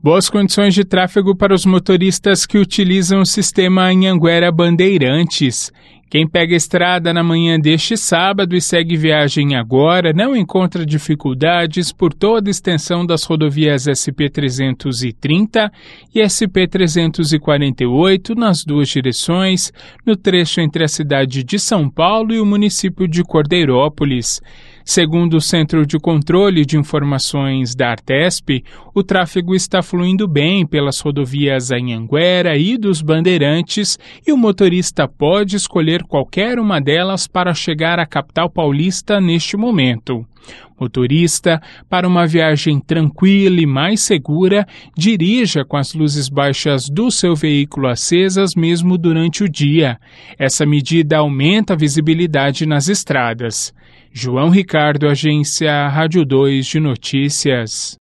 Boas condições de tráfego para os motoristas que utilizam o sistema Anhanguera Bandeirantes. Quem pega a estrada na manhã deste sábado e segue viagem agora não encontra dificuldades por toda a extensão das rodovias SP-330 e SP-348 nas duas direções, no trecho entre a cidade de São Paulo e o município de Cordeirópolis. Segundo o Centro de Controle de Informações da Artesp, o tráfego está fluindo bem pelas rodovias Anhanguera e dos Bandeirantes e o motorista pode escolher qualquer uma delas para chegar à capital paulista neste momento. Motorista, para uma viagem tranquila e mais segura, dirija com as luzes baixas do seu veículo acesas mesmo durante o dia. Essa medida aumenta a visibilidade nas estradas. João Ricardo, Agência Rádio 2 de Notícias.